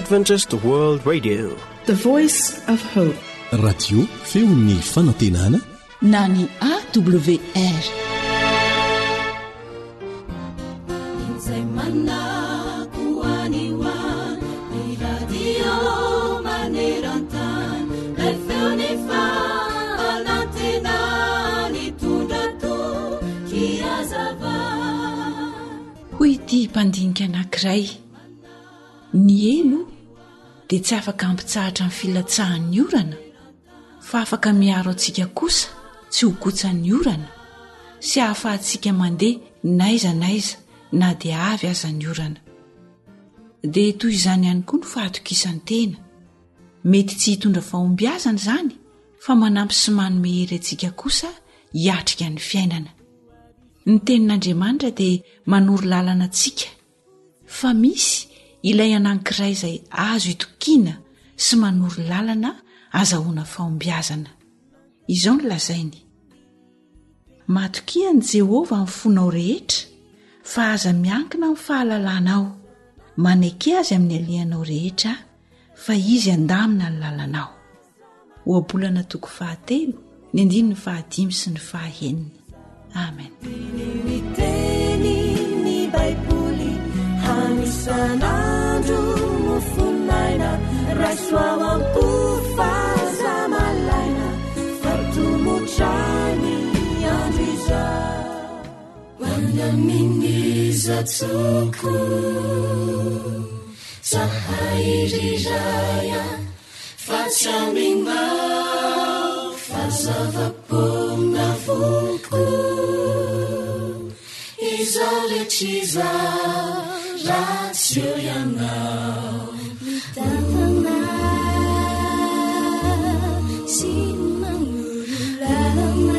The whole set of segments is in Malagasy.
Adventist World Radio, the voice of hope. Radio feon'ny fanantenana na ny AWR. Hoy ity mpandinika anankiray, ny elo dia tsy afaka ampitsahatra amin'ny filatsahan'ny orana, fa afaka miaro antsika kosa tsy ho kotsan'ny orana sy hahafahantsika mandeha naiza na dia avy aza ny orana. Dia toy izany ihany koa no fahatokisan'ny tena, mety tsy hitondra fahombiazana izany fa manampy sy manome hery antsika kosa hiatrika ny fiainana. Ny tenin'Andriamanitra dia manoro lalana antsika, fa misy ilay anankiray izay azo itokiana sy manoro lalana azahoana fahombiazana. Izao no lazainy: matokiany Jehovah amin'ny fonao rehetra, fa aza miankina amin'ny fahalalanao. Manaiky azy amin'ny alianao rehetra, fa izy andamina ny lalanao. Oabolana toko 9, ny 15 sy ny 9. Amen. Miteny ny Baiboly hanisan'andro mofonaina, raisoavampo fazamalaina, fatomotrany andro izao. Wanaminiza tsoko zahairiraia, fatsaminao fazavapona voko. Izao rehetriza ratsy eo ianao, mitavana sy manoro lalana.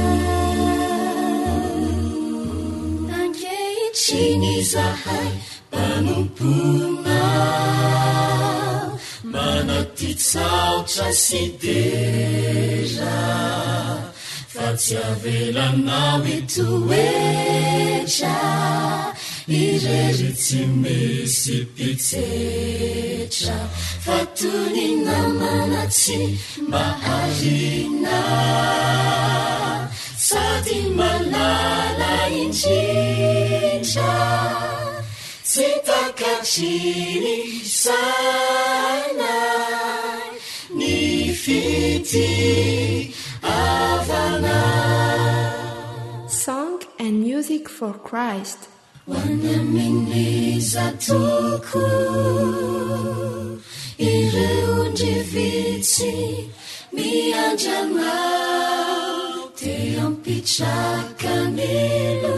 Ankehitriny izahay mpanompona, manatitsaotra sy dera, fa tsy avelanao itoetra, irery tsy misy pitsetra, fa toy ny namana tsy maharina, sady malala indrindra, tsy takatriny sainay ny fity avana. Song and Music for Christ. Wanaminiza toko ireo ndrivitsy miandranao, te ampitsakan'elo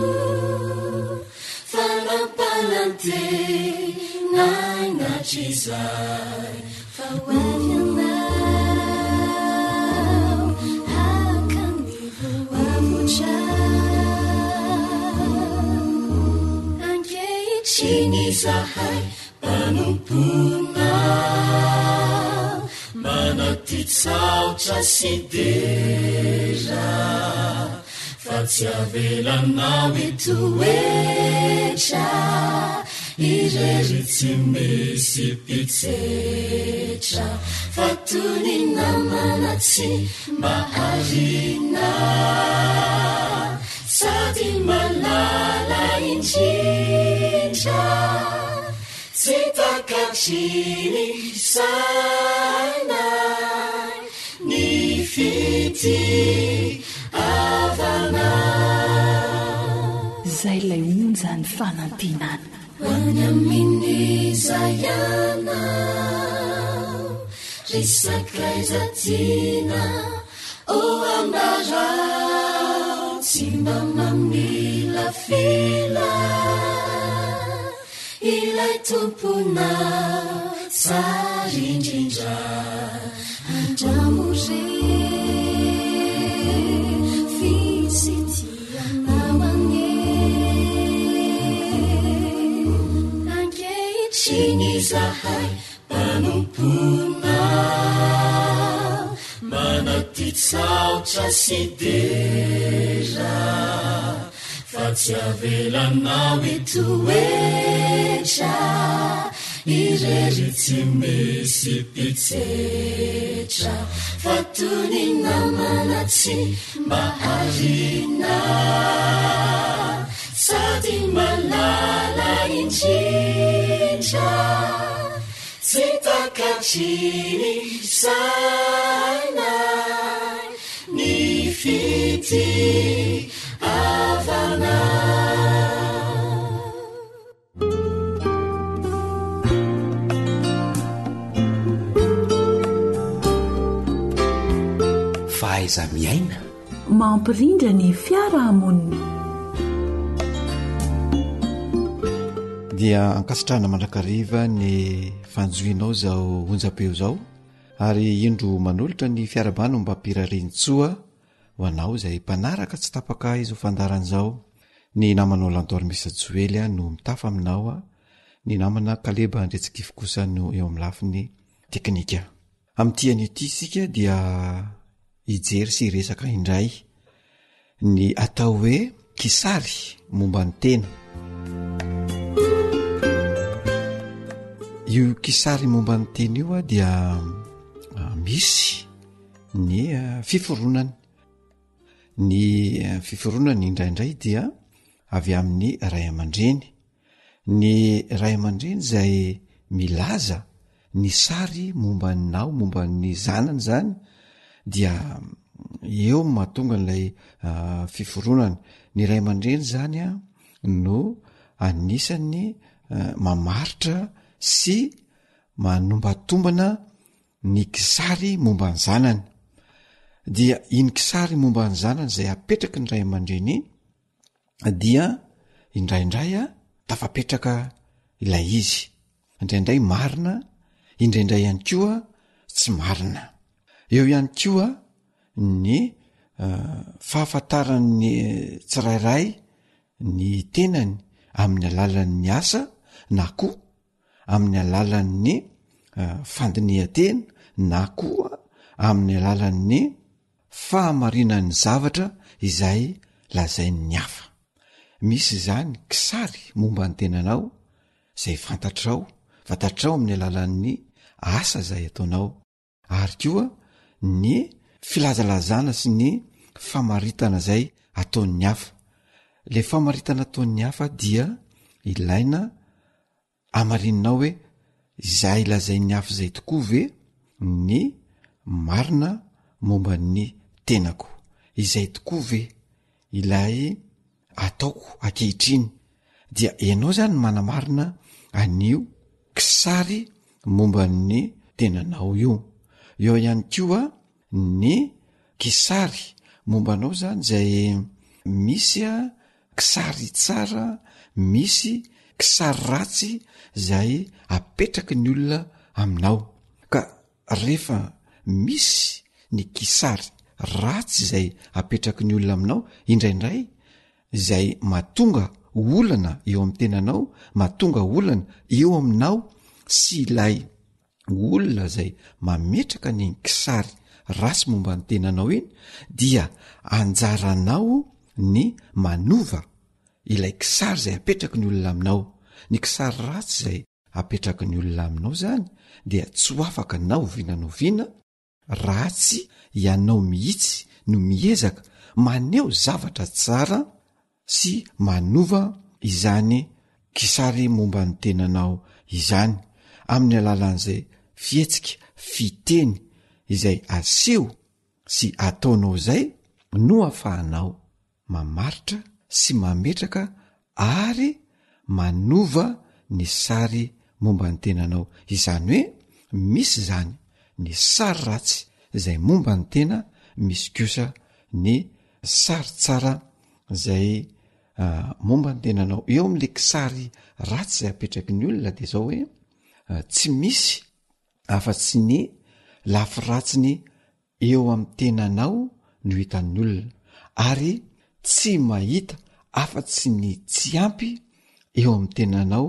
fanampanan-tena inatrizay, fa hoavianao hakanivo avotra. Ankehitriny izahay mpanompona, manatitsaotra sy dera, fa tsy avelanao itoetra, irery tsy misy pitsetra, fa toy ny namana tsy maharina, sady malala indrindra, tsy takatriny sainay ny fity avana. Zay lay onja ny fanantenana. Wanaminiza ianao, risakay zatina o ambarao, tsy mba mamila fila, ilay tompona sary indrindra, andramore fisitianao ane. Ankehitriny izahay mpanompona, manatitsaotra sy dera, fa tsy avelanao itoetra, irery tsy misy pitsetra fa tony namana tsy mba arina sady malala indrindra tsy takatriny sana ny fity avana. Fahaiza miaina mampirindra ny fiarahamonina. Dia ankasitrahana mandrakariva ny fanjoinao zao onjapeo zao ary indro manolotra ny fiarabano mba pirarintsoa ho anao zay mpanaraka tsy tapaka izo fandaran'izao. Ny namanao Lantorimisa Joely no mitafa aminao a, ny namana Kaleba Andretsikifo kosa no eo amin'ny lafiny teknika. Amin'ity an'ity isika dia hijery sy resaka indray ny atao hoe kisary momba ny tena. Io kisary momba ny tena io a dia misy ny fiforonany. Ny fiforonany indraindray dia avy amin'ny ray aman-dreny. Ny ray aman-dreny zay milaza ny sary momba nao, momba ny zanany zany, dia eo mahatonga n'ilay fiforonany. Ny ray aman-dreny zany a no anisany mamaritra sy manombatombana ny kisary momba ny zanany. Dia iny kisary momba ny zanany zay apetraky ny ray aman-dreny dia indraindray tafapetraka ilay izy, indraindray marina, indraindray ihany koa tsy marina. Eo ihany koa ny fahafantaran'ny tsirairay ny tenany amin'ny alalan'ny asa na koa amin'ny alalan'ny fandinihan-tena na koa amin'ny alalan'ny fahamarinan'ny zavatra izay lazain'ny hafa. Misy zany kisary momba ny tenanao zay fantatrao amin'ny alalan'ny asa zay ataonao, ary koa ny filazalazana sy ny famaritana zay ataon'ny hafa. Le famaritana ataon'ny hafa dia ilaina amarinanao hoe izay lazain'ny hafa zay tokoa ve ny marina momba ny tenako, izay tokoa ve ilay ataoko ankehitriny. Dia ianao zany manamarina anio kisary momba ny tenanao io. Eo ihany koa ny kisary mombanao zany zay misy kisary tsara, misy kisary ratsy zay apetraky ny olona aminao. Ka rehefa misy ny kisary ratsy zay apetraky ny olona aminao, indraindray zay mahatonga olana eo amin'ny tenanao, mahatonga olana eo aminao sy ilay olona zay mametraka ny kisary ratsy momba ny tenanao iny, dia anjaranao ny manova ilay kisary zay apetraky ny olona aminao. Ny kisary ratsy zay apetraky ny olona aminao zany dia tsy ho afaka naovinanoviana raha tsy ianao mihitsy no miezaka maneho zavatra tsara sy manova izany kisary momba ny tenanao izany amin'ny alalan'izay fihetsika fiteny izay aseho sy ataonao zay no ahafahanao mamaritra sy mametraka ary manova ny sary momba ny tenanao. Izany hoe misy zany ny sary ratsy zay momba ny tena, misy kosa ny sary tsara zay momba ny tenanao. Eo amin'le kisary ratsy zay apetraky ny olona dia zao hoe tsy misy afa-tsy ny lafy ratsiny eo amin'ny tenanao no hitan'ny olona, ary tsy mahita afa-tsy ny tsy ampy eo amin'ny tenanao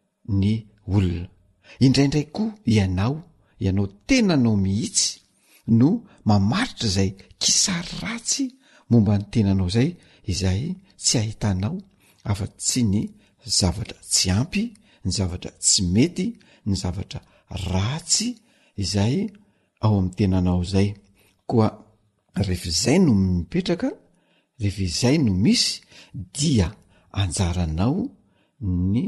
ny olona. Indraindray koa ianao tenanao mihitsy no mamaritra zay kisary ratsy momba ny tenanao zay, izay tsy ahitanao afa-tsy ny zavatra tsy ampy, ny zavatra tsy mety, ny zavatra ratsy izay ao amin'ny tenanao zay. Koa rehefa izay no mipetraka, rehefa izay no misy, dia anjaranao ny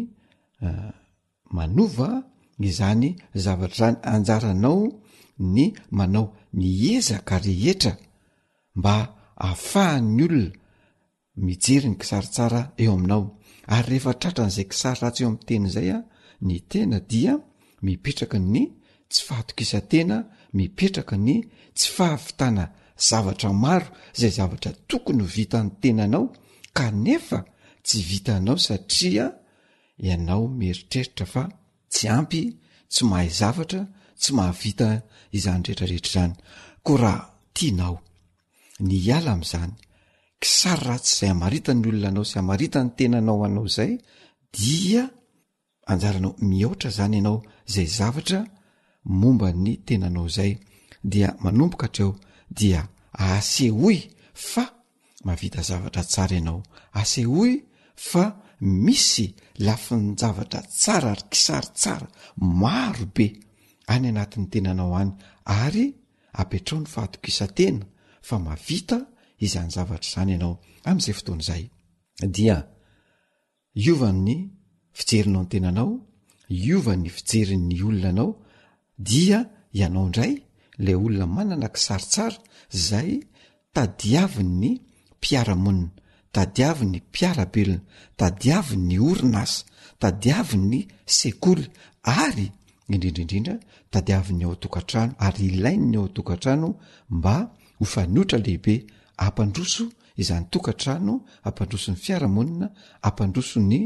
manova izany zavatra zany, anjaranao ny manao ny ezaka rehetra mba ahafahan'ny olona mijery ny kisary tsara eo aminao. Ary rehefa tratra n'izay kisary ratsy eo amin'ny teny zay ny tena dia mipetraka ny tsy fahatokisantena, mipetraka ny tsy fahavitana zavatra maro zay zavatra tokony ho vitan'ny tenanao kanefa tsy vitanao satria ianao mieritreritra fa tsy ampy, tsy mahay zavatra, tsy mahavita izany rehetrarehetra zany. Ko raha tianao ny hiala am'izany kisary ratsy izay amaritany olona anao sy amaritany tenanao anao zay, dia anjaranao mihoatra zany ianao zay zavatra momba ny tenanao zay, dia manomboka hatreo dia asehoy fa mavita zavatra tsara ianao, asehoy fa misy lafin'ny zavatra tsara ary kisary tsara maro be any anatin'ny tenanao any, ary apetrao ny fahatokisantena fa mavita izany zavatra zany ianao am'izay fotoana izay. Dia iovan'ny fijerinao ny tenanao, iovan'ny fijerin'ny olona anao, dia ianao indray le olona manana kisary tsara zay tadiavin'ny mpiaramonina, tadiavin'ny mpiarabelona, tadiavin'ny orinasa, tadiavin'ny sekoly, ary indrindraindrindra tadiavin'ny ao tokantrano, ary ilain'ny ao tokantrano mba ho faniotra lehibe ampandroso izany tokantrano, ampandroso ny fiaramonina, ampandroso ny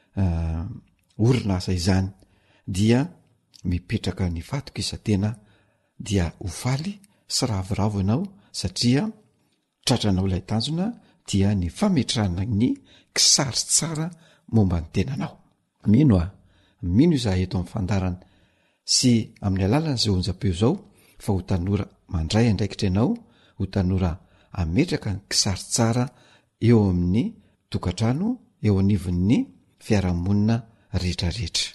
orinasa izany. Dia mipetraka ny fahatokisantena, dia ho faly sy ravoravo ianao satria tratranao ilay tanjona dia ny fametrahana ny kisary tsara momba ny tenanao. Mino izahay eto amin'ny fandarana sy amin'ny alalana izay onjam-peo zao fa ho tanora mandray andraikitra ianao, ho tanora ametraka ny kisary tsara eo amin'ny tokantrano, eo anivon'ny fiaramonina rehetrarehetra.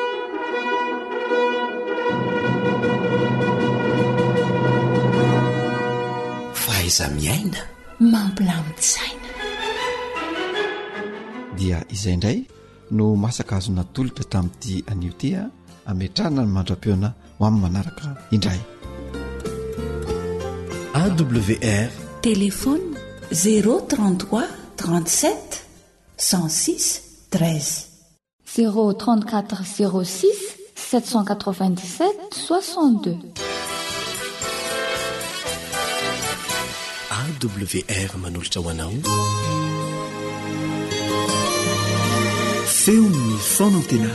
Faiza miaina mampilamin-tsaina. Dia izay indray no masaka azo natolotra tamin'ity anio tia ametrahana ny mandra-peona ho amin'ny manaraka indray. AWR Téléphone 033 37 106 13 034 06 797 62. AWR manolotra ho anao feon'ny fonantena.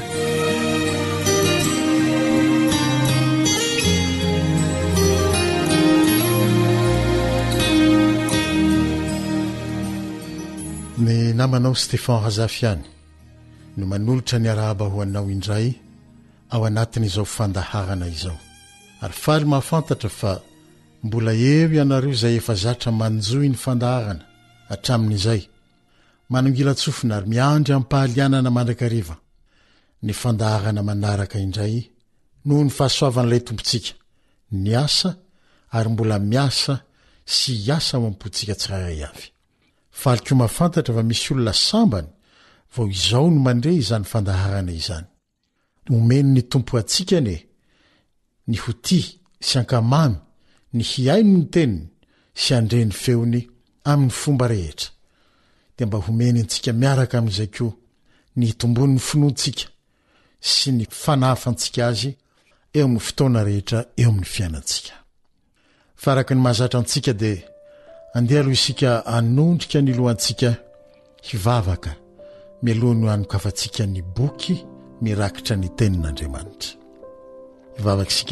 Ny namanao Stéphane Razafiany no manolotra ny arahaba ho anao indray ao anatin'izao fandaharana izao, ary faly mahafantatra fa mbola eo ianareo izay efa zatra manjoy ny fandaharana hatramin'izay manongilatsofina ary miandry ampahalianana mandrakariva ny fandaharana manaraka indray noho ny fahasoavan'ilay tompontsika ny asa ary mbola miasa sy hiasa ao am-pontsika tsiraray avy. Faliko mahafantatra fa misy olona sambany vao izao no mandre izany fandaharana izany. Omeny ny tompo atsika ny hoti sy ankamamy, ny hiaino ny teniny sy andre ny feony amin'ny fomba rehetra. Dia mba homeny antsika miaraka amin'izay koa ny hitombon'ny finoantsika sy ny fanafantsika azy eo amin'ny fotoana rehetra eo amin'ny fiainantsika. Faraka ny mahazatra antsika dia andeha aloha isika anondrika ny lohantsika hivavaka mialohany ho anokafantsika ny boky mirakitra ny tenin'Andriamanitra. Hivavaka isika.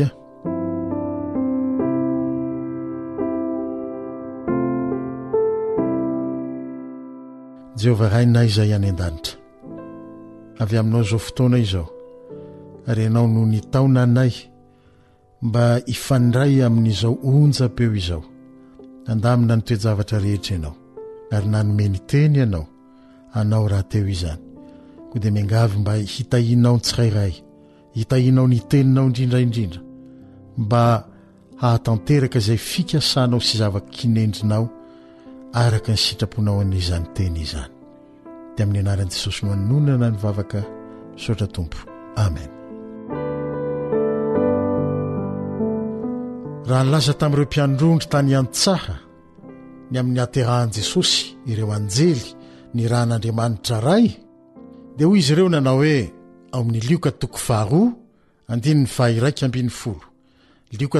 Jehovah rainay izay any an-danitra, avy aminao izao fotoana izao, ary ianao no nitaona anay mba ifandray amin'izao onjam-peo izao. Andamina ny toejavatra rehetra ianao, ary nanomeny teny ianao hanao raha teo izany, koa dia miangavy mba hitahinao ny tsirairay hitahinao ny teninao indrindraindrindra mba hahatanteraka izay fikasanao sy zava-kinendrinao araka ny sitraponao an'izany teny izany. Dia amin'ny anaran'i Jesosy no anonana ny vavaka sotra tompo. Amen. Raha nilaza tamin'ireo mpiandrondry tany Antsaha ny amin'ny aterahan'i Jesosy ireo anjely ny rahan'Andriamanitra ray, dia hoy izy ireo nanao hoe ao amin'ny Lioka 2:1-11, Lioka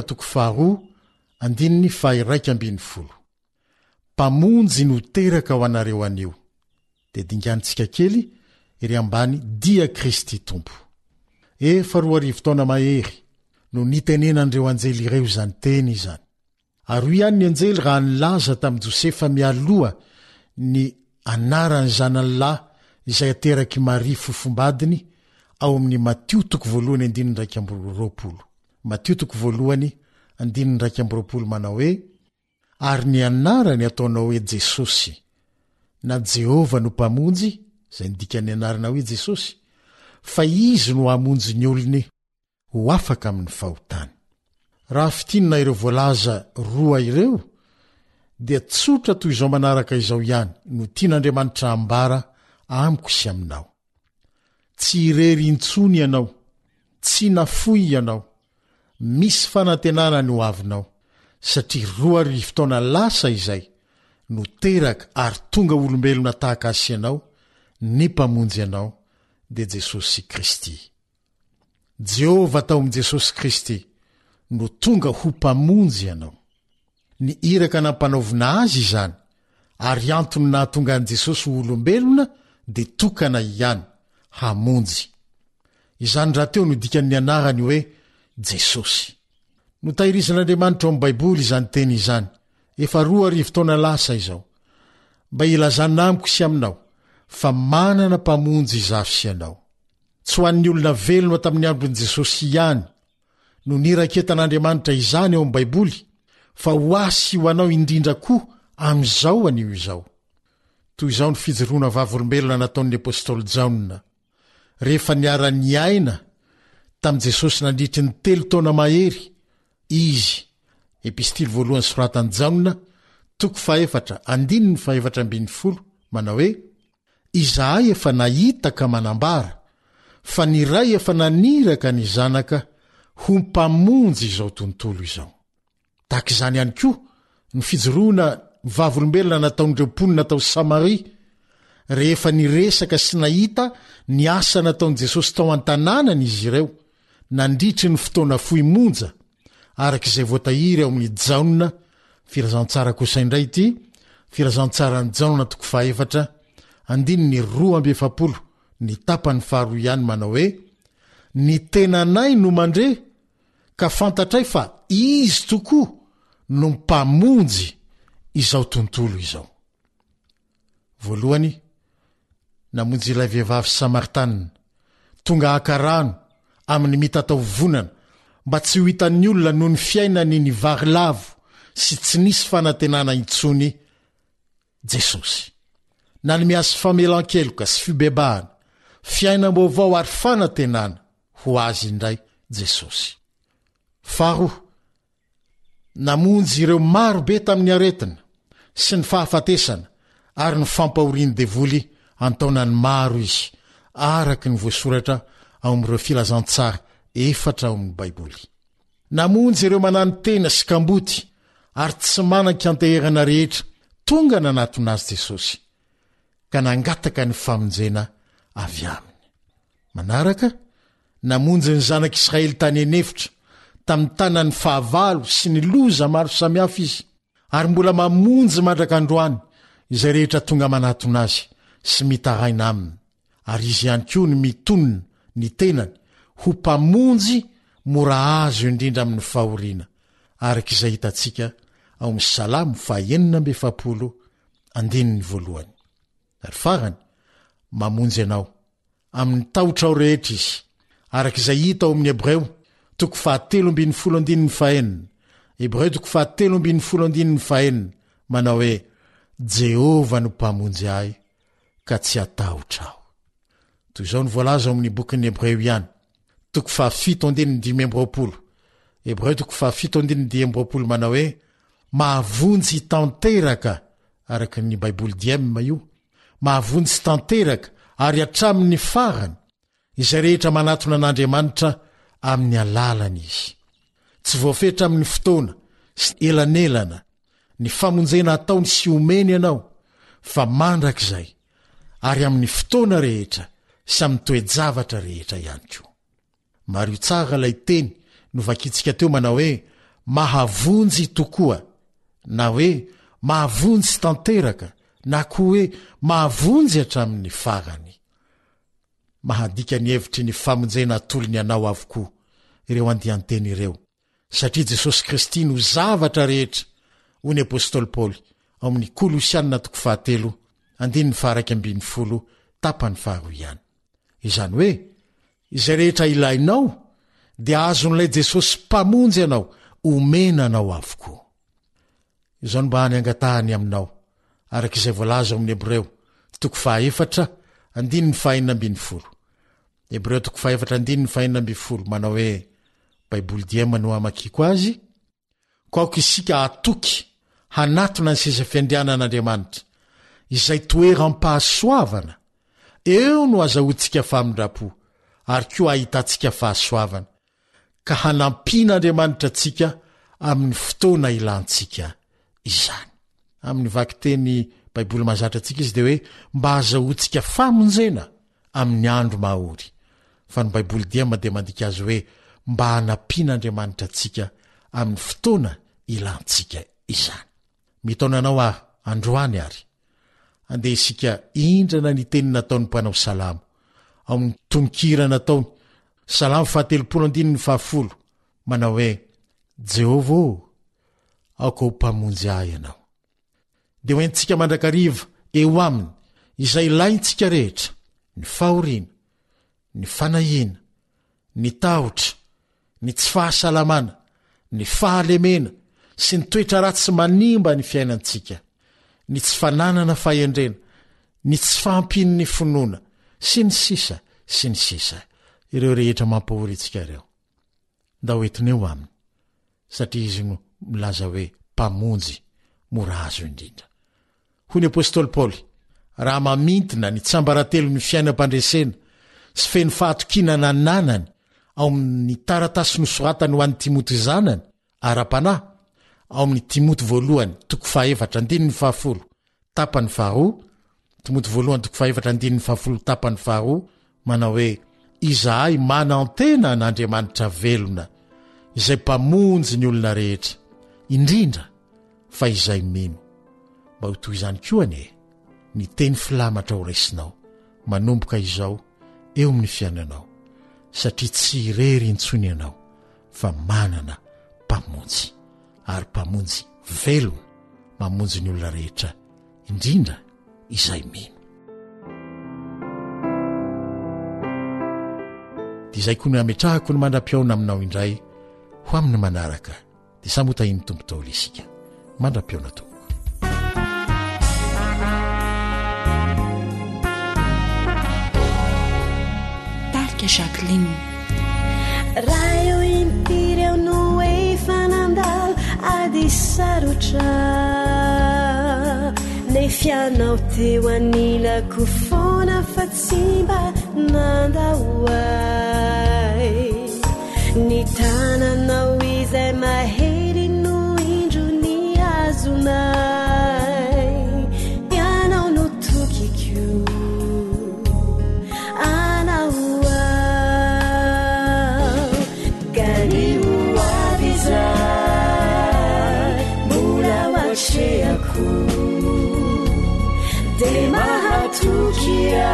2:1-11, mpamonjy no teraka ho anareo anio. Dia dinganitsika kely ery ambany, dia Kristy tompo. Efa 4 taona mahery no nitenenan'ireo anjely ireo izany teny izany. Ary ihany ny anjely raha nilaza tamin'i Josefa mialoha ny anaran'ny zananylahy izay ateraky Maria fofombadiny ao amin'ny Matio 1:1-20. Matio 1:1-20 manao hoe, ary ny anarany ataonao hoe Jesosy, na Jehova no mpamonjy, izay nidika ny anarana hoe Jesosy, fa izy no hamonjy ny olony ho afaka amin'ny fahotany. Raha fitinina ireo voalaza roa ireo, dia tsotra toy izao manaraka izao ihany no tian'Andriamanitra ambara amiko sy aminao. Tsy irery intsony ianao, tsy nafoy ianao, misy fanantenana ny ho avinao, satria 2 taona lasa izay no teraka ary tonga olombelona tahaka asy ianao, ny mpamonjy ianao, dia Jesosy Kristy. Jehova tao amin'i Jesosy Kristy no tonga ho mpamonjy ianao. Ny iraka nampanaovina azy izany, ary antony nahatonga an'i Jesosy ho olombelona dia tokana ihany hamonjy. Izany raha teo no dikan'ny anarany hoe Jesosy. No tahirizan'Andriamanitra ao amin'ny Baiboly izany teny izany, efa 2 taona lasa izao, mba ilazana amiko sy aminao fa manana mpamonjy izafy sy ianao. Tsy ho an'ny olona velona tamin'ny andron'i Jesosy ihany no niraketan'Andriamanitra izany ao amin'ny Baiboly, fa ho asy ho anao indrindra koa amin'izao anio izao. Toy izao ny fijoroana vavolombelona nataon'ny apôstôly Jaona rehefa niara-ny aina tamin'i Jesosy nandritry ny 3 taona mahery. Izy, epistily voalohany soratan'i Jaona 4:4-20 manao hoe, izahay efa nahita ka manambara, fa ny ray efa naniraka ny zanaka ho mpamonjy izao tontolo izao. Tahaka izany ihany koa ny fijoroana vavolombelona nataon'ireo mponina tao Samaria rehefa niresaka sy nahita ny asa nataon'i Jesosy tao an-tanànany izy ireo nandritry ny fotoana fohy monja, arak'izay voatahiry ao amin'ny Jaona, firazantsara kosa indray ity, firazantsarany Jaona 4:2-7, ny tapany faharoa ihany manao hoe, ny tenanay no mandre ka fantatray fa izy tokoa no mpamonjy izao tontolo izao. Voalohany, namonjy ilay vehivavy Samaritanina, tonga haka-rano amin'ny mitatao vonana mba tsy ho hitan'ny olona noho ny fiainany ny vary lavo sy tsy nisy fanantenana intsony Jesosy. Na ny miasy famelan-keloka sy fibebahana, fiainam-baovao ary fanantenana ho azy indray Jesosy. Faharoa, namonjy ireo maro be tamin'ny aretina sy ny fahafatesana ary ny fampahoriany devoly antaonany maro izy, araky ny voasoratra ao amin'ireo filazantsara 4 ao amin'ny Baiboly. Namonjy ireo manano tena sy kamboty ary tsy manan-kanteherana rehetra tonga nanatona azy Jesosy ka nangataka ny famonjena avy aminy. Manaraka, namonjy ny zanak'Israely tany enefitra tamin'ny tanany fahavalo sy ny loza maro samihafa izy, ary mbola mamonjy mandrak'androany izay rehetra tonga manatona azy sy mitaraina aminy. Ary izy ihany koa ny mitonona ny tenany ho mpamonjy mora azo indrindra amin'ny fahoriana, arak'izay hitantsika ao amin'ny Salamo 4:7. Ary farany, mamonjy ianao amin'ny tahotra ao rehetra izy, arak'izay hita ao amin'ny Hebreo 7:19, Hebreo 7:19 manao hoe, Jehova no mpamonjy ahy ka tsy atahotra aho. Toy izao ny voalaza ao amin'ny bokin'ny Hebreo ihany toko 7:10 Hebreo toko 7:10 manao hoe mahavonjy tanteraka araky ny baiboly diema io mahavonjy tanteraka ary atramin'ny farany izay rehetra manatona an'Andriamanitra amin'ny alalany izy tsy voafetra amin'ny fotoana sy elanelana ny famonjena ataony sy omeny ianao fa mandrakizay ary amin'ny fotoana rehetra sy amin'ny toe-javatra rehetra ihany koa. Mario tsara ilay teny novakitsika teo manao hoe mahavonjy tokoa na hoe mahavonjy tanteraka na koa hoe mahavonjy hatramin'ny farany. Mahadika ny hevitry ny famonjena atolony anao avokoa ireo andian-teny ireo satria Jesosy Kristy no zavatra rehetra hoy ny apôstôly Paoly ao amin'ny Kolosianina 3:12 tapany 2 ihany. Izany hoe izay rehetra ilainao dia azon'ilay Jesosy mpamonjy anao omena anao avokoa. Izao no mba hany angatahany aminao arak'izay voalaza ao amin'ny Hebreo 4:4-5. Hebreo 4:4-5 manao hoe baiboly diema no amakiko azy kaoko isika atoky hanatona ny seza fiandrianan'Andriamanitra izay toeram-pahasoavana eo no azahoantsika famindrapo ary koa ahitantsika fahasoavana ka hanampian'Andriamanitra antsika amin'ny fotoana ilantsika izany. Amin'ny vakiteny baiboly mahazatra antsika izy dia hoe mba azahoantsika famonjena amin'ny andro mahory fa ny baiboly diema dia mandika azy hoe mba hanampian'Andriamanitra antsika amin'ny fotoana ilantsika izany. Mitaonanao androany ary andeha isika indrana ny teny nataony mpanao salamo ao amin'ny tononkira nataony salamo 119 manao hoe Jehova aoka ho mpamonjy ahy ianao. Dia hoentsika mandrakariva eo aminy izay ilaintsika rehetra ny fahoriana ny fanahiana ny tahotra ny tsy fahasalamana ny fahalemena sy ny toetra ratsy manimba ny fiainantsika ny tsy fananana fahendrena ny tsy fahampiny ny finoana sy ny sisa sy ny sisa ireo rehetra mampahorintsika ireo nda hoetiny eo aminy satria izy no milaza hoe mpamonjy mora azo indrindra. Hoy ny apôstôly Paoly raha mamintina ny tsambaratelo ny fiainam-pandresena sy feny fahatokinana nanany ao amin'ny taratasy nosoratany ho an'ny Timoty zanany ara-panahy ao amin'ny Timoty 1:4 tapany 2 Timoty 1:4 tapany 2 manao hoe izahay manantena n'Andriamanitra velona izay mpamonjy ny olona rehetra indrindra fa izay mino. Mba ho toy izany koa ny teny filamatra ho raisinao manomboka izao eo amin'ny fiainanao satria tsy irery intsony ianao fa manana mpamonjy ary mpamonjy velona mamonjy ny olona rehetra indrindra izay mino. Dia izay koa no ametrahako ny mandra-piaona aminao indray ho amin'ny manaraka dia samotahiny tompo taola isika mandra-piaona tompo. Jacqueline raha eo impiry eo no efa nandalo ady sarotra nefianao teo anilako foana fa tsy mba nandahoay ny tananao izay mahery no indro ny azonay ianao no tokiko de mahatukia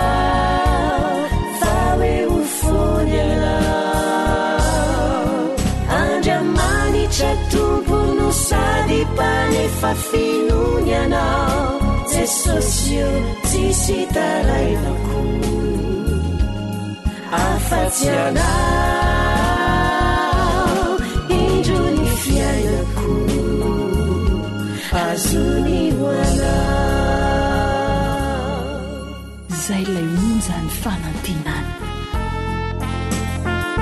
fawe ufonyana Andriamanitra tompony sady panefafinunyana Jesosio tsisy tarainako afatsy anao indro ny fiainako azony hoana zay lay monja ny fanantinany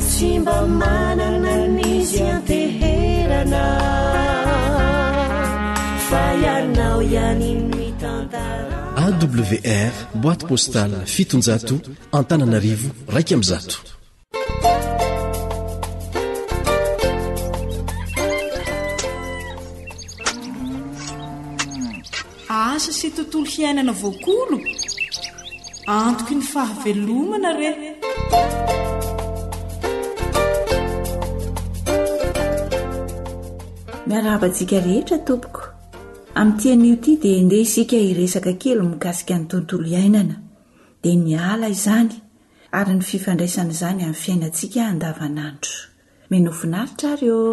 tsy mba manana nizy anteherana fa ianao ihany mitantara. AWR boîte postale 700 Antananarivo 100. Asa sy tontolo hiainana voakolo antoky ny fahavelomana re. Miarabantsika rehetra tompoko. Amin'itian'io ity dia ndeha isika hiresaka kely mikasika ny tontolo iainana dia ny ala izany ary ny fifandraisana izany amin'ny fiainantsika andavanandro. Mino finaritra ary eo.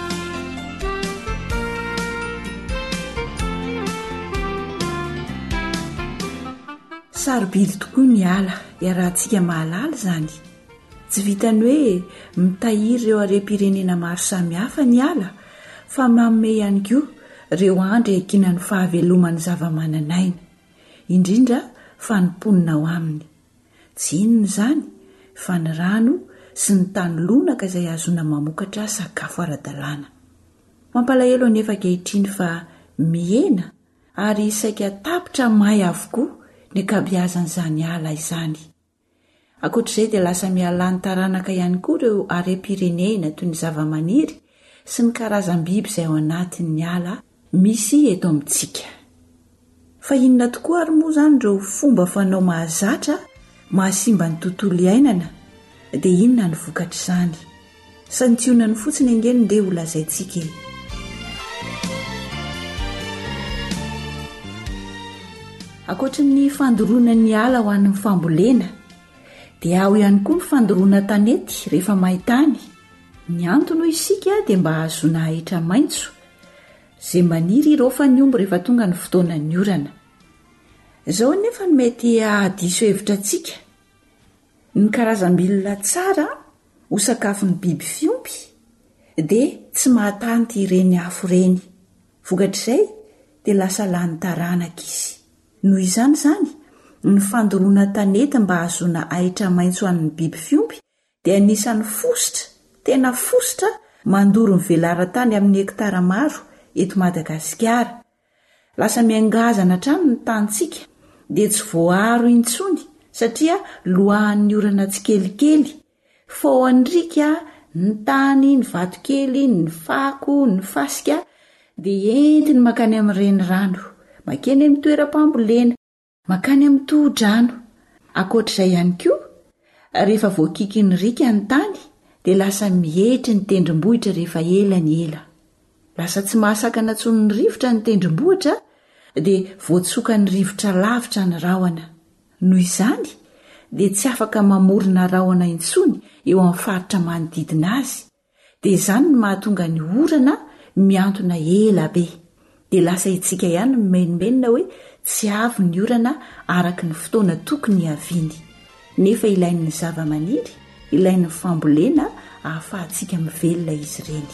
Sarobidy tokoa ny ala iarahantsika mahalala izany. Tsy vitany hoe mitahiry ireo harem-pirenena maro samihafa ny ala fa manome ihany koa ireo andro ekina ny fahaveloman'ny zava-mananaina, indrindra fanomponina ao aminy. Tsy inona izany fa ny rano sy ny tany lonaka izay azona mamokatra sakafo ara-dalàna. Mampalahelo anefa ankehitriny fa mihena ary isaika tapitra may avokoa ny kabeazan'izany ala izany. Ankoatr'izay dia lasa mihalany taranaka ihany koa ireo harem-pirenena toy ny zava-maniry sy ny karazam-biby izay ao anatin'ny ala misy eto amintsika. Fa inona tokoa ary moa izany ireo fomba fanao mahazatra mahasimba ny tontolo iainana dia inona ny vokatra izany? Sa ny tionany fotsiny angeny ndeha ho lazaintsika. Ankoatra ny fandoroana ny ala ho an'ny fambolena dia ao ihany koa ny fandoroana tanety rehefa maintany. Ny antony isika dia mba ahazona ahitra maitso izay maniry ireo fa ny omby rehefa tonga ny fotoanan'ny orana. Izao nefa ny mety ahadiso hevitra antsika. Ny karazam-bilona tsara ho sakafon'ny biby fiompy dia tsy mahatanty ireny afo ireny. Vokatr'izay dia lasa lany taranaka izy. Noho izany ny fandoroana tanety mba ahazona ahitra maitso an'ny biby fiompy dia anisan'ny fositra, tena fositra mandoro ny velaran-tany amin'ny hektara maro eto Madagasikara. Lasa miangazana hatrany ny tantsika dia tsy voaharo intsony satria lohan'ny orana tsikelikely. Fao andrika ny tany, ny vatokely, ny fako, ny fasika dia entiny makany amin'ny renirano, makeny amin'ny toeram-pambolena, makany amin'ny tohodrano. Ankoatr'izay ihany koa, rehefa voakiky ny rika ny tany dia lasa mihetry ny tendrombohitra rehefa ela ny ela. Lasa tsy mahasakana tsony ny rivotra ny tendrombohitra dia voatsoka ny rivotra lavitra ny rahona. Noho izany dia tsy afaka mamorona rahona intsony eo amin'ny faritra manodidina azy. Dia izany no mahatonga ny orana miantona ela be. Dia lasa itsika ihany menomenona hoe tsy avy ny orana araka ny fotoana tokony haviany. Nefa ilain'ny zava-maniry, ilain'ny fambolena ahafahantsika mivelona izy ireny.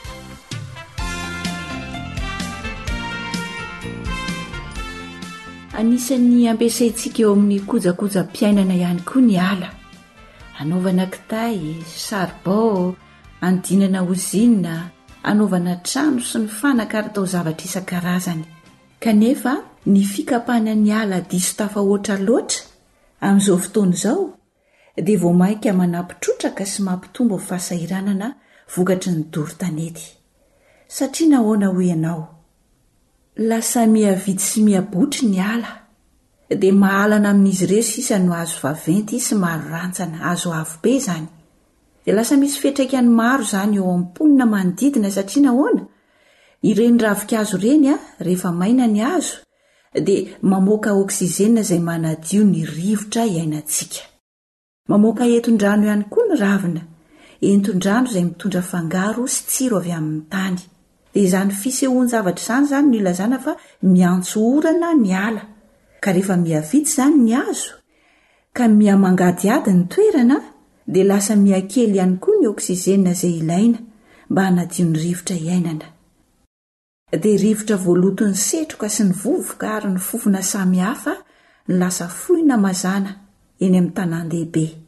Anisan'ny ampiasaintsika eo amin'ny kojakoja-piainana ihany koa ny ala. Anaovana kitay, saribao, andinana ozinina, anaovana trano sy ny fanaka ary tao zavatra isan-karazany. Kanefa ny fikapana ny ala diso tafahoatra loatra amin'izao fotoana izao dia vao mainka manampitrotraka sy mampitombo ny fahasahiranana vokatry ny doro-tanety. Satria nahoana ho ianao? Lasa mihavidy sy mihabotry ny ala dia mahalana amin'izy ireo sisa no azo vaventy sy maro rantsana, azo avo be izany. Dia lasa misy fiantraikany maro izany eo am-ponina manodidina satria nahoana? Ireny ravikazo ireny rehefa maina ny hazo dia mamoaka oksizena izay manadio ny rivotra iainantsika. Mamoaka enton-drano ihany koa ny ravina, enton-drano izay mitondra fangaro sy tsiro avy amin'ny tany. Dia izany fisehoan-zavatra izany no ilazana fa miantso orana ny ala. Ka rehefa mihavitsy izany ny hazo ka mihamangadiady ny toerana dia lasa miakely ihany koa ny oksizena izay ilaina mba hanadio ny rivotra iainana. Dia rivotra voaloton'ny setroka sy ny vovoka ary ny fofona samihafa ny lasa fohina mazana eny amin'ny tanan-dehibe.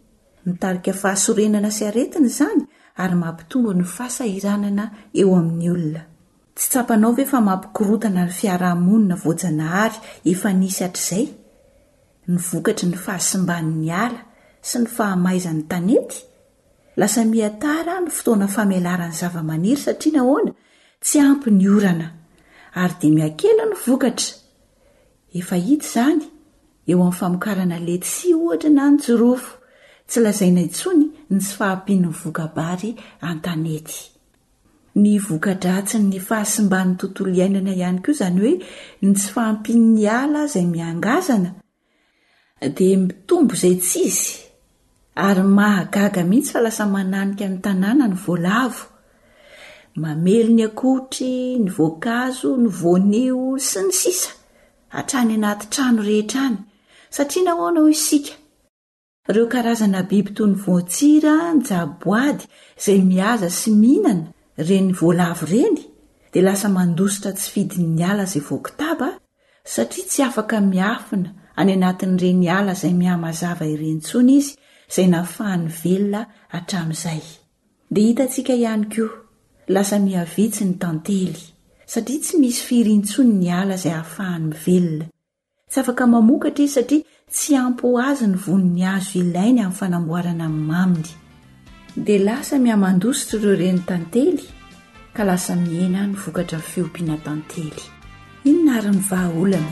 mitarika fahasorenana sy aretina izany ary mampitombo ny fahasahiranana eo amin'ny olona. Tsy tsapanao ve fa mampikorotana ny fiarahamonina voajanahary efa nisy hatr'izay? Ny vokatry ny fahasimban'ny ala sy ny fahamaizan'ny tanety? Lasa miatara ny fotoana famelaran'ny zava-maniry satria nahoana tsy ampy ny orana ary dia miakela ny vokatra. Efa hita izany eo amin'ny famokarana letisia ohatra na ny jirofo, tsy lazaina intsony ny tsy fahampian'ny vokabary an-tanety. Ny voka-dratsiny ny fahasimban'ny tontolo iainana ihany koa izany hoe ny tsy fahampian'ny ala izay miangazana dia mitombo izay tsy izy ary mahagaga mihitsy fa lasa mananika ny tanàna ny voalavo, mamely ny akotry, ny voankazo, ny voanio sy ny sisa hatrany anaty trano rehetra any satria nahoana ho isika. Ireo karazana biby toy ny voantsira, ny jaboady izay mihaza sy mihinana reny voalavo reny dia lasa mandositra tsy fidin'ny ala izay voakitaba satria tsy afaka miafina any anatin'ireny ala izay mihamazava ireny tsony izy izay nahafahany velona hatramin'izay. Dia hitantsika ihany koa lasa mihavitsy ny tantely satria tsy misy firintsony ny ala izay ahafahany mivelona. Tsy afaka mamokatra izy satria tsy ampy ho azy ny voniny azo ilainy amin'ny fanamboarana ny maminy. Dia lasa mihamandositra ireo reny tantely ka lasa miena ny vokatra ny fiompiana tantely. Inona ary ny vahaolana?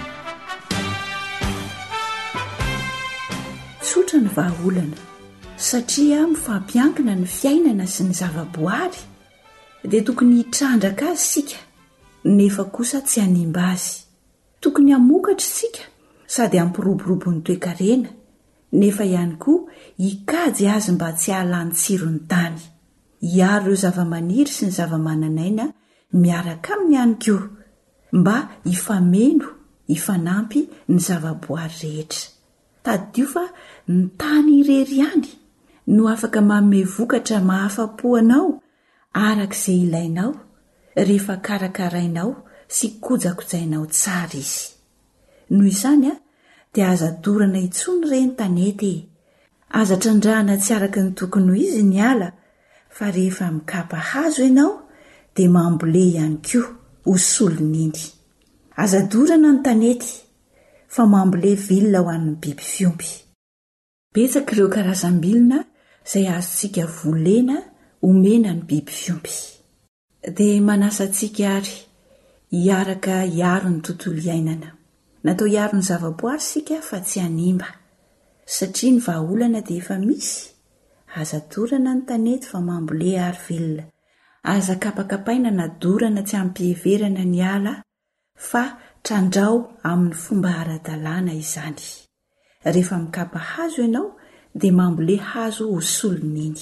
Tsotra ny vahaolana satria mifampiankina ny fiainana sy ny zavaboary dia tokony hitrandraka azy sika nefa kosa tsy hanimba azy. Tokony hamokatra sika sady hampiroborobo ny toe-karena nefa ihany koa hikajy azy mba tsy hahalany tsirony tany. Hiaro ireo zava-maniry sy ny zava-mananaina miaraka aminy ihany koa mba hifameno, hifanampy ny zavaboary rehetra. Taddio fa ny tany irery ihany no afaka manome vokatra mahafa-po anao arak'izay ilainao rehefa karakarainao sy kojakojainao tsara izy. Noho izany dia aza dorana intsony reny tanety. Aza trandrahana tsy araka ny tokony ho izy ny ala fa rehefa mikapa hazo ianao dia mambole ihany koa ho solon'iny. Aza dorana ny tanety fa mambole vilona ho an'ny biby fiompy. Betsaka ireo karazam-bilona izay azontsika volena omena ny biby fiompy. Dia manasa antsika ary hiaraka hiaro ny tontolo iainana. Natao hiaro ny zavaboary sika fa tsy hanimba satria ny vahaolana dia efa misy. Aza dorana ny tanety fa mambole ary vilona. Aza kapakapaina na dorana tsy hampiheverana ny ala fa trandrao amin'ny fomba ara-dalàna izany. Rehefa mikapa hazo ianao dia mambole hazo ho solon'iny.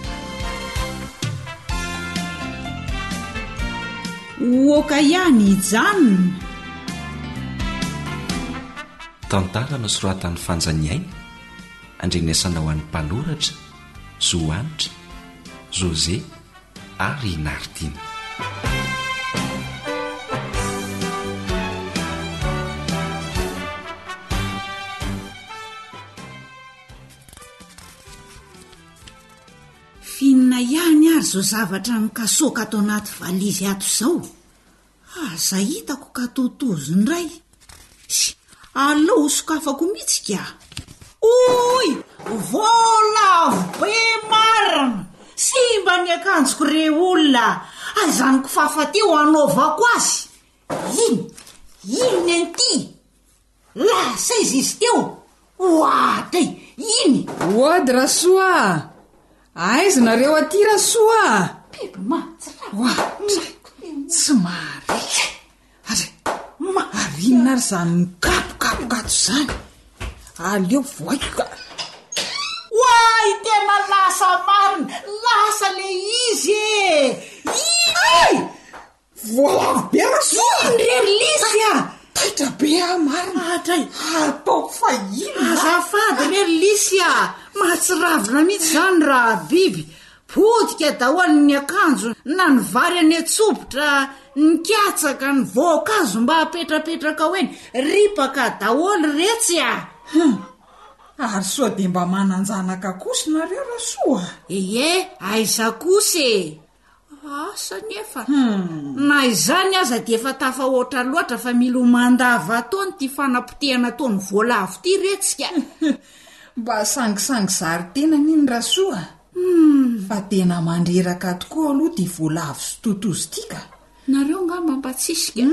Oka ihany ijanona. Tantara nosoratan'ny fanjaniaina andrenesana ho an'ny mpanoratra Zoanitra, José ary Nardina. Finina ihany ary zao zavatra mikasoka ato anaty valizy ato izao. Aza hitako ka totozony ray. Alao sokafako mihitsy ka. Oy! Volavo be marina! Simba ny akanjoko re olona! Azanoko fafateo anaovako azy! Iny anty! Lasa izy teo! Oatay! Iny! Oady rasoa! Aiza nareo aty rasoa? Biby matsira! Tsy mary! Arinona ary zany mikapokapokato zany? Aleo voaiko ka! Oay! Tena lasa marina! Lasa le izy e! Iny! Voalavo be rasoa! Indrery lisy! Taitra be marina! Atray! Atao fa ino? Azafady rery lisy! Mahatsiravina mihitsy zany raha biby. Potika daholo ny akanjo na ny vary any atsobotra, ny katsaka, ny voankazo mba apetrapetraka ho eny. Ripaka daholo retsy! ary soa dia mba mananjanaka kosa nareo rasoa. Aiza kosa e asa nefa na izany aza dia efa tafahoatra loatra fa milomandava taony ty fanapotehana taony voalavo ty retsika. Mba sangisangy zary tena niny rasoa. Fa tena mandreraka tokoa aloha ty voalavo sy totozy tika. Nareo ngamba mba tsisika.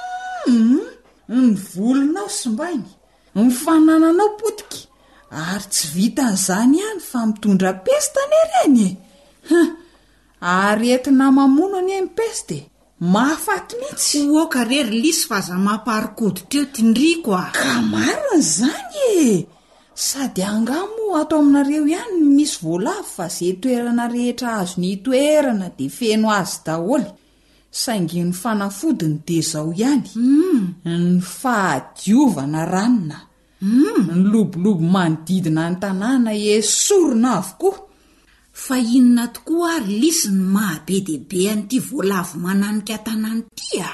Ny volonao sombainy, ny fanananao potika, ary tsy vitan'izany ihany fa mitondra pesta nereny e. Ary entina mamono any amin'ny peste mahafaty mihitsy. Oka rery lisy fa aza mamparikody teo tindriko a. Ka marina izany e. Sady angamo ato aminareo ihany misy voalavo fa izay toerana rehetra azo ny toerana dia feno azy daholo. Saingy ny fanafodiny dia izao ihany. Ny fahadiovana ranona. Ny lobolobo manodidina ny tanàna esorina avokoa. Fa inona tokoa ary lisy ny mahabe dehibe an'ity voalavo mananika tanàna ity a?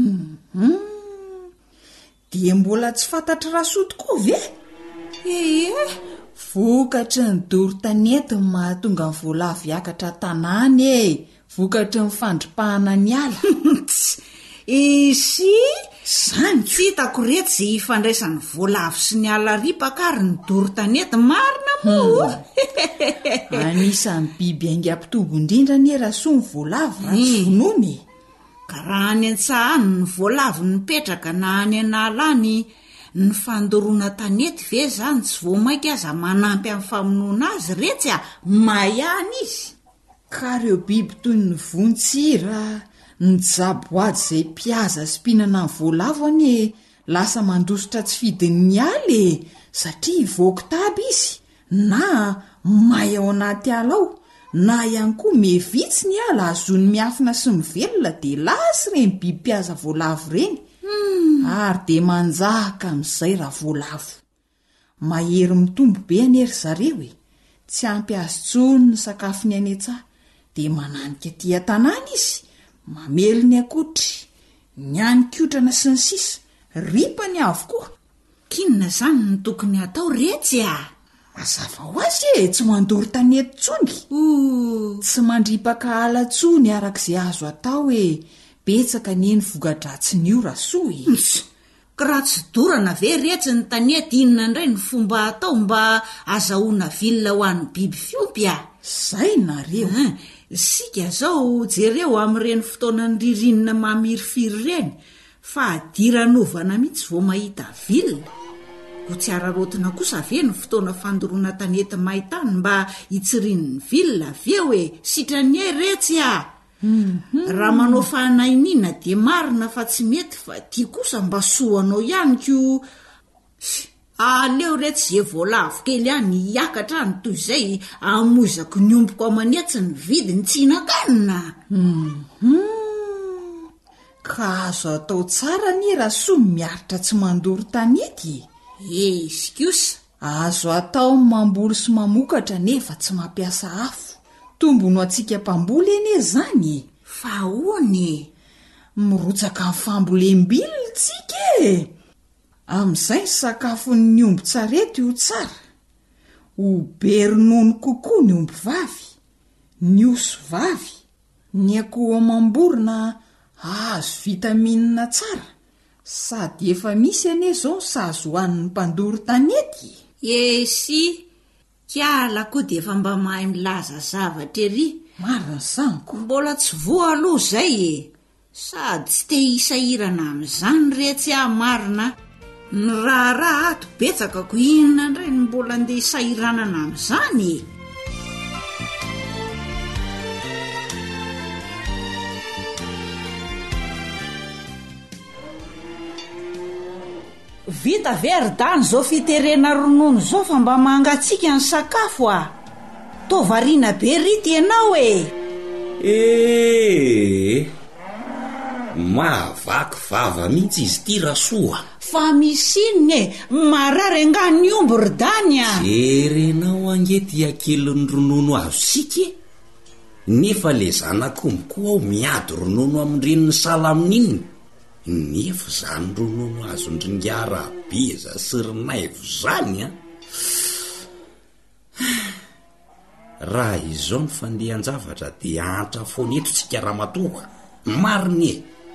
Dia mbola tsy fantatry rasoa tokoa ve? Vokatry ny doro-tanety ny mahatonga ny voalavo hiakatra tanàna e. Vokatry ny fandripahana ny ala. Isy zany tsy hitako reto izay ifandraisan'ny voalavo sy ny ala ripaka ary ny doro-tanety marina moa. Anisan'ny biby aingam-pitombo indrindra ny rasoa ny voalavo ratsy vonony. Ka raha any an-tsahany ny voalavo nipetraka na any analany ny fandoroana tanety ve zany tsy voamaika aza manampy amin'ny famonoana azy retsy a mahany izy. Ka reo biby toy ny vontsira, ny jaboady izay mpihaza sy mpinana ny voalavo any lasa mandositra tsy fidin'ny ala e, satria voakotaba izy na may ao anaty ala ao na ihany koa mevitsy ny ala azony miafina sy mivelona dia lasy reny biby mpihaza voalavo reny. Ary dia manjaka amin'izay raha voalavo. Mahery mitombo be anery zareo e. Tsy ampy azy tsony ny sakafony any an-tsaha dia mananika tia tanàna izy, mamelo ny akotry, ny any-kotrana sy ny sisa, ripany avokoa. Kinona zany ny tokony atao retsy a? Mazava ho azy e, tsy mandoro tanety tsony. Tsy mandripaka ala tsony arak'izay azo atao e. Betsaka neny vogadratsiny io rasoa e. Ka raha tsy dorana ve retsy ny tanety inona indray ny fomba atao mba azahoana vilona ho an'ny biby fiompy a? Zay nareo. Sika zao jereo amin'ireny fotoanany ririnina mamirifiry reny fa adiran'ovana mihitsy vao mahita vilona. Ho tsy ararotina kosa ve ny fotoana fandoroana tanety maitany mba hitsirian'ny vilona aveo e, sitrany e retsy a. Raha manao fanainina dia marina fa tsy mety fa tia kosa mba soanao ihany ko. Aleo retsy zay voalavo kely ihany hiakatra any toy izay amozako ny omboko amanetsy ny vidiny tsy hinan-kanina. Ka azo atao tsara ny rasoa miaritra tsy mandoro tanety. Izy kosa azo atao mamboly sy mamokatra nefa tsy mampiasa afo. Tombono atsika mpamboly ene zany. Fa hoany mirotsaka ny fambolem-bilona tsika e. Amin'izay sakafon'ny omby tsarety ho tsara, ho be ronono kokoa ny omby vavy, ny oso vavy, ny akoho amam-borona azo vitamina tsara, sady efa misy ane zao ny sazo hoan'ny mpandoro tanety. Esy kiala koa dia efa mba mahay milaza zavatra ery. Marina zaniko. Mbola tsy voa aloha zay e. Sady tsy te hisahirana amin'izany retsy a marina. Ny raha ato betsaka ko inona indray ny mbola andeha hisahiranana amin'izany. Vita verdany zao fiterena ronono zao fa mba mangatsika ny sakafo a. Tovariana be rity ianao e. Mahavaky vava mihitsy izy ity rasoa. Fa misininy e, marary nga ny omby ridany a. Jerenao angety akeliny ronono azo sika. Nefa le zanak'omby koa ao miady ronono amin'ireny salamin'iny. Nefa zany ronono azo ndringara beza sy rinaivo zany a. raha izao ny fandehan-javatra dia antra foana etontsika raha matoka mariny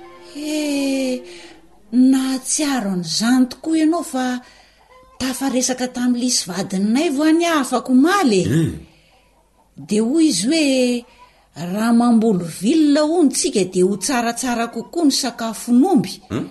nahatsiaro an'izany tokoa ianao fa tafaresaka tamin'ny lisy vadininay voany afako maly dia hoy izy hoe raha mambolo vilona ontsika dia ho tsaratsara kokoa ny sakafonomby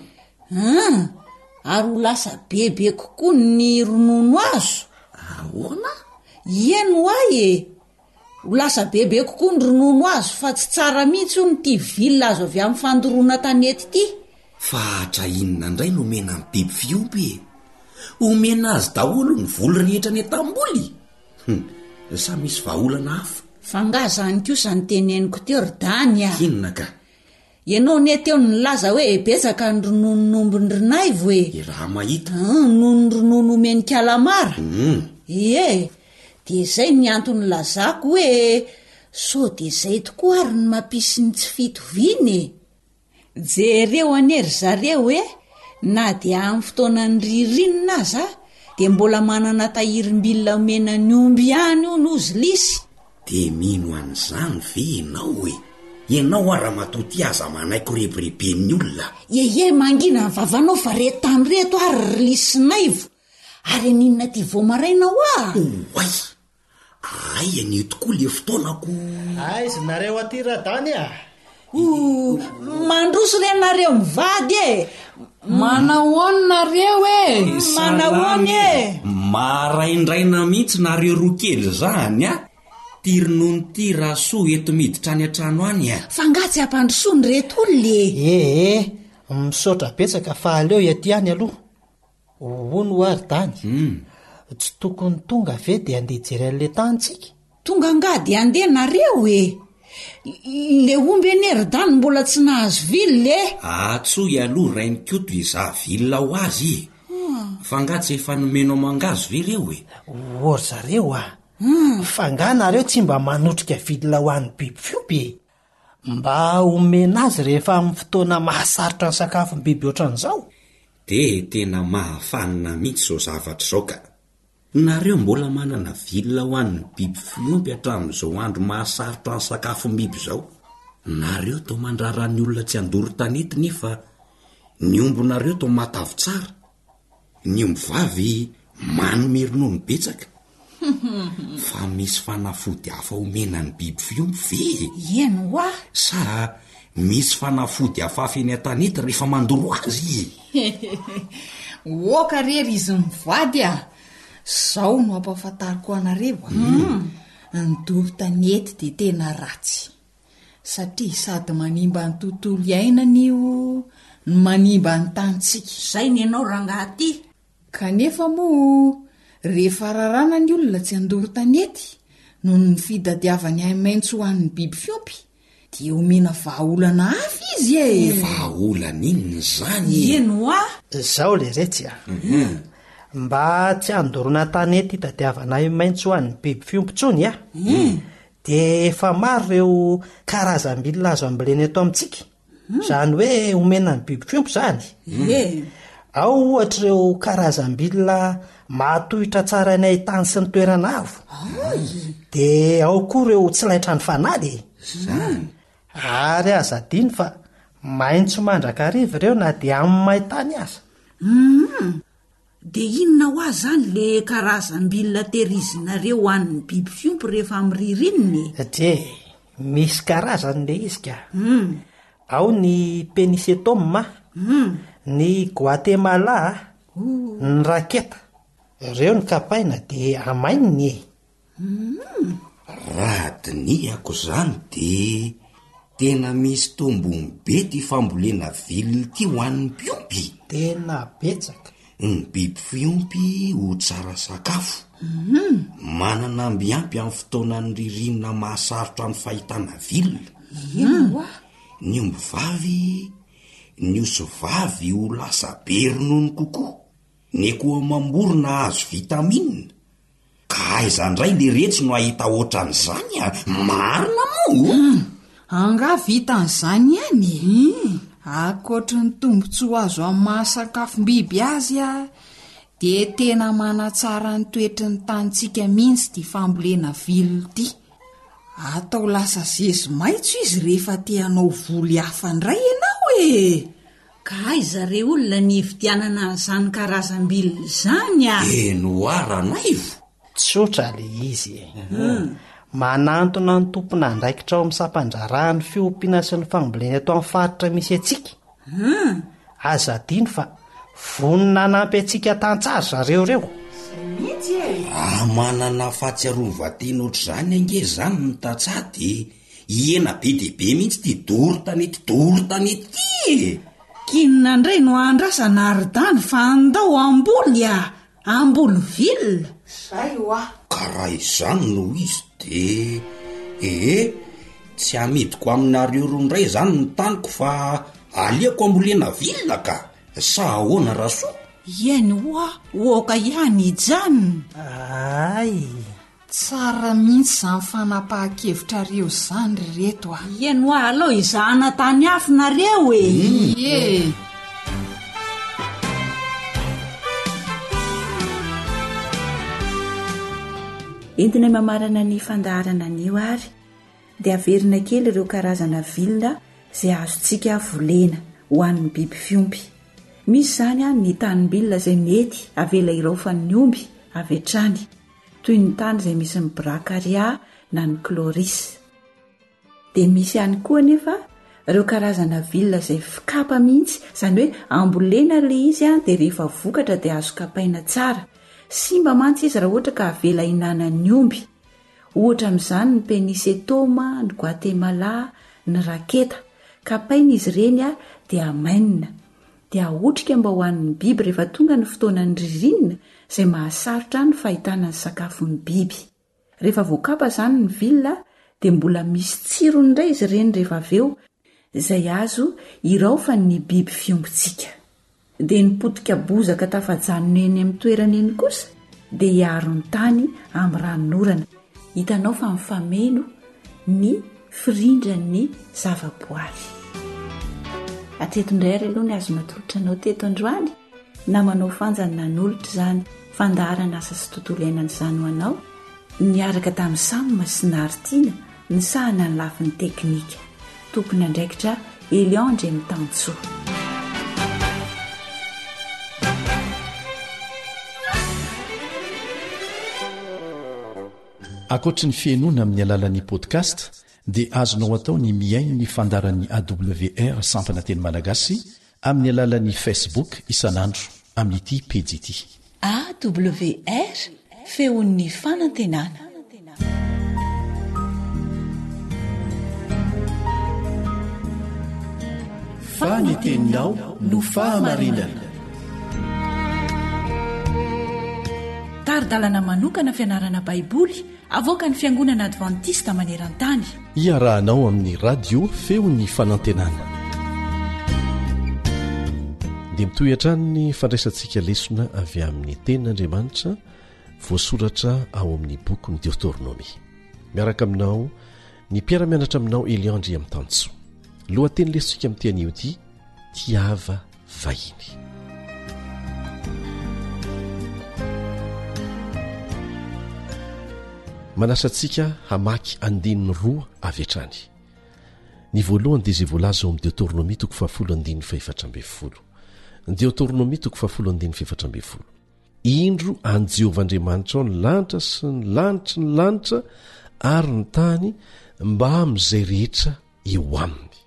ary ho lasa bebe kokoa ny ronono azo ahoana ieno ay ho lasa bebe kokoa ny ronono azo fa tsy tsara mihitsy ho nyty vilona azo avy amin'ny fandoroana tanety ity fa hatra inona indray no omena ny biby fiompy omena azy daholo ny voly rehetra ny atam-boly sa misy vahaolana hafa fangazany kosa ny teneniko teo rdany inona ka ianao neteo ny laza hoe betsaka ny ronononombony rinaivo raha mahita noho ny ronono omeny kalamara dia izay ny antony lazako hoe so dia izay tokoa ary ny mampisy ny tsy fitoviny jereo anery zareo hoe na dia amin'ny fotoanany ririnina aza dia mbola manana tahirim-bilona omena ny omby ihany io nozy lisy dia mino an'izany ve ianao ara matoty aza manaiko rebireben'ny olona mangina ny vavanao fa reto tamin'reto ary lisinaivo ary ninona ty vomaraina oay ay anio tokoa le fotoanako aizy nareo aty radany mandroso renareo mivady manahoanynareo manahoany maraindraina mihitsy nareo roa kely zany ty ronono ty raha soa eto miditra any an-trano any fangatsy ampandrosoany reto olona misaotra betsaka fa aleo iaty any aloha hono ary tany tsy tokony tonga ve dia andeha jery an'le tantsika tonga angady andeha nareo le omby enerydany mbola tsy nahazo vilona atsoy aloha rainy koto iza vilona ho azy fangatsy efa nomenao mangazo ve reo ory zareo fanga nareo tsy mba manotrika vilona ho an'ny biby fiompy mba omena azy rehefa amin'ny fotoana mahasarotra ny sakafo ny biby ohatran'izao dia tena mahafanina mihitsy zao zavatra zao ka nareo mbola manana vilona ho an'ny biby fiompy hatramin'izao andro mahasarotra ny sakafo ny biby zao nareo to mandrara ny olona tsy andoro tanety nefa ny ombonareo to matavy tsara ny omby vavy manome ronono betsaka fa misy fanafody hafa omena ny biby fiompy ve sa misy fanafody hafafa eny an-tanety rehefa mandoro azy oka rery izy mivady zao no ampahafantariko anareo ny doro tanety dia tena ratsy satria sady manimba ny tontolo iainan'io ny manimba ny tantsika zay ny ianao rangahaty kanefa moa rehefa rarana ny olona tsy andoro tanety noho ny fidadiavany haimaintso ho an'ny biby fiompy dia omena vahaolana hafa izy vahaolana inony zany zao le retsy mba tsy andorona tanety hitadiavana haimaintso ho an'ny biby fiompy tsony dia efa maro ireo karazam-bilona azo ambileny eto amintsika zany hoe omena ny biby fiompy zany ao ohatra ireo karazam-bilona mahatohitra tsara ny ahitany sy ny toerana avo dia ao koa ireo tsy laitra ny fanaly ary aza diny fa maintso mandrakariva ireo na dia amin'ny mahitany aza dia inona ho azy zany le karazam-bilona terizinareo ho an'ny biby fiompy rehefa amin'ny ririniny misy karazany le izy ka ao ny penisetoma ny guatemala ny raketa ireo ny kapaina dia amaininy raha diniako zany dia tena misy tombony be ty fambolena vilona ty ho an'ny fiompy tena betsaka ny biby fiompy ho tsara sakafo manana mbiampy amin'ny fotoanany ririnina mahasarotra ny fahitana vilona ny omby vavy ny oso vavy ho lasa be ronono kokoa ny koa mamborona azo vitamina ka aizandray le retsy no ahita ohatran'izany marina moa anga vitan'izany ihany akoatra ny tombontsy ho azo amin'ny mahasakafom-biby azy dia tena manatsara ny toetry ny tantsika mihitsy ty fambolena vilona ity atao lasa zezy maitso izy rehefa teanao voly hafa ndray ianao e. Ka aizare olona ny ividianana n'izany karazam-bilina izany a. Noaranaivo tsotra le izy manantona ny tompona andraikitra ao amin'ny sampanjarahany fiompiana sy ny fambolena ato amin'ny faritra misy atsika aza diny fa vonina nampy atsika tantsara zareo reo. Manana fahatsiarovatiana ohatr'izany ange zany ny tatsady. Iena be dehibe mihitsy ty doro tanety kinona indray no andrasana aridany fa andao amboly amboly vilona zay oa. Karaha izany no izy de tsy amidiko aminareo roa indray zany ny taniko fa aliako ambolena vilona ka sa ahoana rasoa. Ieny oka ihany ijanona. Ay tsara mihitsy zany fanapahan-kevitra reo zany reto a. Ieny alao izahana tany hafinareo e. Entina mamarana ny fandaharana anio ary dia averina kely ireo karazana vilona izay azontsika volena ho an'ny biby fiompy. Misy zany ny tanim-bilona izay mety avela iraofan'ny omby avy hatrany, toy ny tany izay misy ny brakaria na ny chloris. Dia misy ihany koa nefa ireo karazana vilona izay fikapa mihitsy, izany hoe ambolena le izy dia rehefa vokatra dia azo kapaina tsara. Simba mantsy izy raha ohatra ka avela hinanan'ny omby. Ohatra amin'izany ny penicetoma, ny guatemala, ny raketa. Kapaina izy ireny dia amainina. Dia ahotrika mba ho an'ny biby rehefa tonga ny fotoanan'ny ririnina izay mahasarotra ny fahitana ny sakafon'ny biby. Rehefa voakapa izany ny vilona dia mbola misy tsirony indray izy ireny rehefa aveo izay azo iraofan'ny biby fiompitsika. Dia ny potika bozaka tafajanona eny amin'ny toerana eny kosa dia hiaro ny tany amin'ny ranorana. Hitanao fa mifameno ny firindran'ny zavaboary. Atreto indray ary aloha ny azo natolotra anao teto androany na manao fanjana n'olotra izany fandaharana asa sy tontolo iainan'izany ho anao, niaraka tamin'ny Samma sy Naritiana ny sahana ny lafin'ny teknika. Tompony andraikitra Eliandre Mitansoa. Akoatra ny fiainoana amin'ny alalan'ni podcast dia azonao atao ny miaino ny fandaran'ny AWR sampana teny malagasy amin'ny alalan'ni Facebook isan'andro amin'ity pejy ity AWR feon'ny fanantenana. Faneteninao no fahamarinana. Taridalana manokana fianarana baiboly avoaka ny fiangonana advantista maneran-tany. Iarahanao amin'ny radio feon'ny fanantenana. Dia mitohy ny fandraisantsika lesona avy amin'ny tenin'Andriamanitra voasoratra ao amin'ny boky ny Deutéronomie. Miaraka aminao ny mpiara-mianatra aminao Eliandre Mitansoa. Lohateny lesontsika amin'ity anio ity tiava vahiny. Manasantsika hamaky 2 avy hatrany. Ny voalohany dia izay voalaza ao amin'ny Deutéronomie 10:4. Deutéronomie 10:4. Indro an Jehovah Andriamanitra ao ny lanitra sy ny lanitra ary ny tany mba amin'izay rehetra eo aminy.